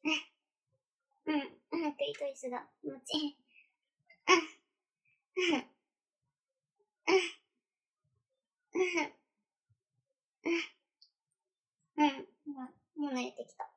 クリトリスが気持ちいい。もう慣れてきた。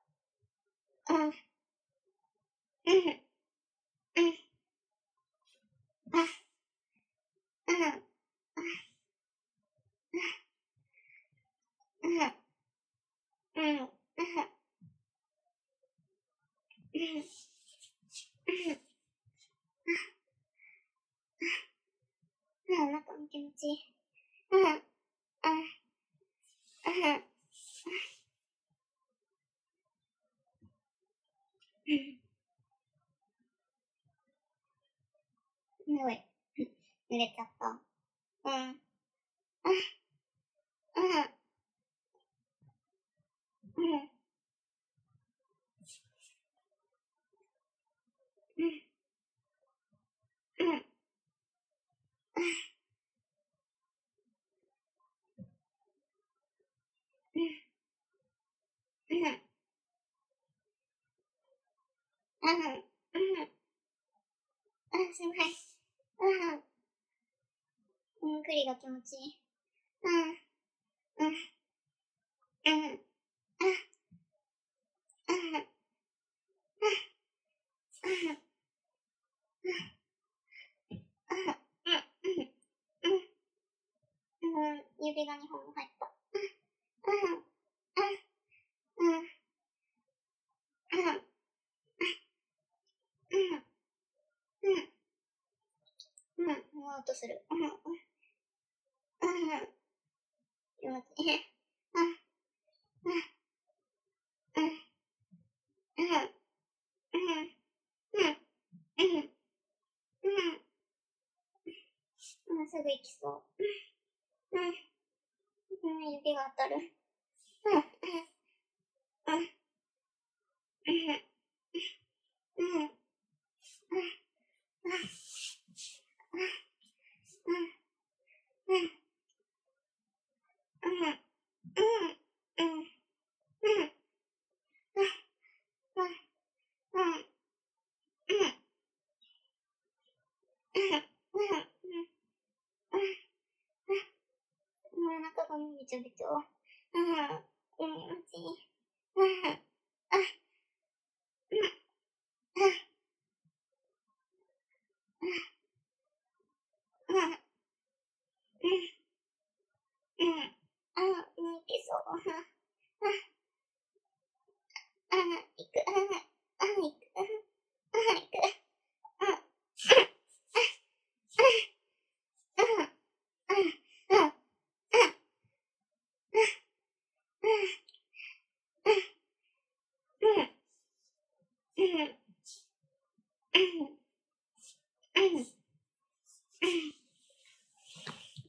中も気持ちいい。すごい。濡れちゃった。すごい。栗が気持ちいい。指が2本も入った。もう音する。気持ちいい。すぐ行きそう。指が当たる。お腹がびちょびちょ。気持ちいい。行きそう。行く。